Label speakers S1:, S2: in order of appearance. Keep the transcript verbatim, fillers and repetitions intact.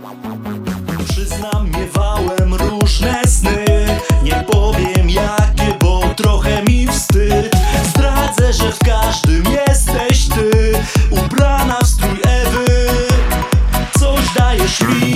S1: Przyznam, miewałem różne sny. Nie powiem jakie, bo trochę mi wstyd. Zdradzę, że w każdym jesteś ty, ubrana w strój Ewy. Coś dajesz mi,